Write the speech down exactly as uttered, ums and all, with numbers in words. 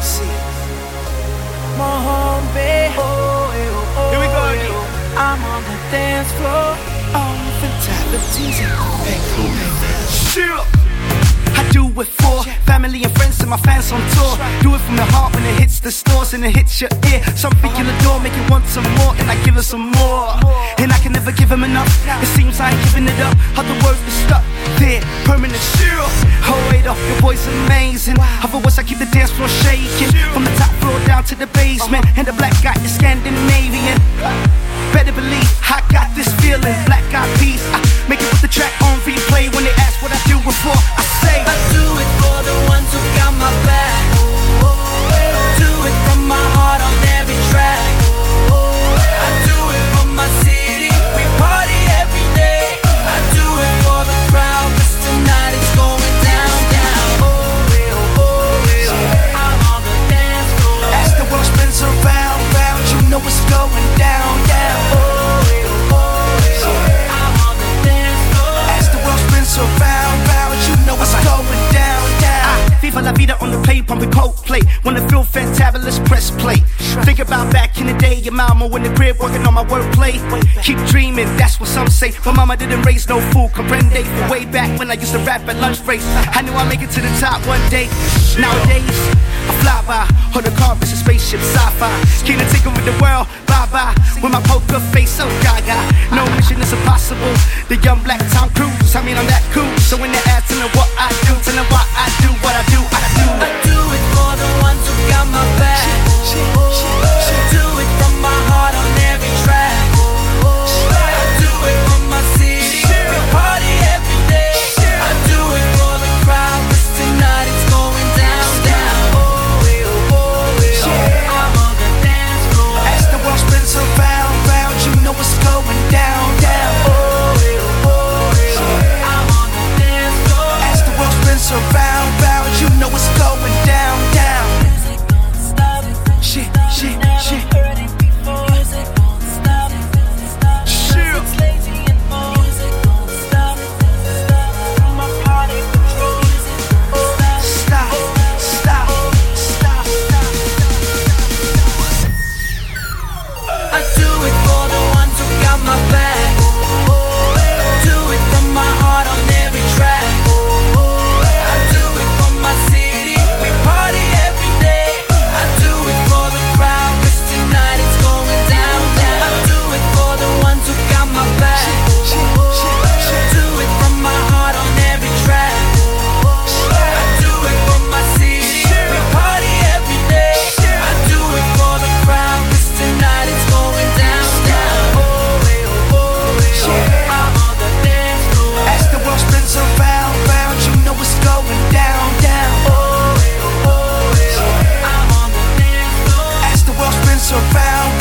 See, Mohambe, oh, oh, oh, here we go again. I'm on the dance floor, on fatalities and chill. I do it for family and friends and my fans on tour. Do it from the heart when it hits the stores and it hits your ear. Something kill the door, make you want some more, and I give it some more. And I can never give them enough. It seems I ain't giving it up. Other words are stuck there, permanent chill. Oh wait up, your voice amazing. Otherwise I keep the dance floor shaking. From the top floor down to the basement, and the black guy is Scandinavian. Better believe I got this feeling. Black eyed peas, I make it with the track on replay. When they ask what I do it for, I say I do it for the ones who got my back. Do it from my heart on every track. I do it for my city, we party every day. I do it for the crowd, 'cause tonight it's going down, down. Oh, oh, oh, I'm on the dance floor. as the world spins around, round, you know it's going down, down. Oh, oh, oh, I'm on the dance floor. as the world spins around, round, you know it's going down, down. Viva la vida on the plate, pumping Coldplay. Wanna feel fantabulous, press play. Think about back in the day, your mama in the crib working on my wordplay. Keep dreaming, that's what some say. But mama didn't raise no fool, comprende. From way back when I used to rap at lunch breaks, I knew I'd make it to the top one day. Nowadays, I fly by on the car, it's a spaceship, sci-fi. Keen to take over the world, bye-bye. With my poker face so gaga, no mission is impossible. The young black Tom Cruise, I mean I'm that cool. So when they ask, tell them what I do, tell them why I do what I do, I do. I do it for the ones who got my back. Do it from my heart on every track. I do it for my city, we party every day. I do it for the crowd, 'cause tonight it's going down, down. Oh, oh, oh, I'm on the dance floor. As the world spins around, round, you know it's going down, down. Oh, oh, oh, I'm on the dance floor. as the world spins around, round, you know it's going down, down. Music don't stop. Shit, shit, shit. Heard it before. Music don't stop. Stop. Chill. It's lazy and more. Music don't stop. Stop. My party control. Music don't stop. Stop, stop, stop, stop. I do it for the ones who got my back. Do it from my heart on every track. I do it for my city, we party every day. I do it for the crowd, 'cause tonight it's going down, down. I do it for the ones who got my back. Do it from my heart on every track. I do it for my city, we party every day. I do it for the crowd, 'cause tonight it's going down, down. Oh, oh, oh, I'm on the dance floor. As the world spins around, round, you know it's going down, down. Oh, oh, oh, I'm on the dance floor. As the world spins around,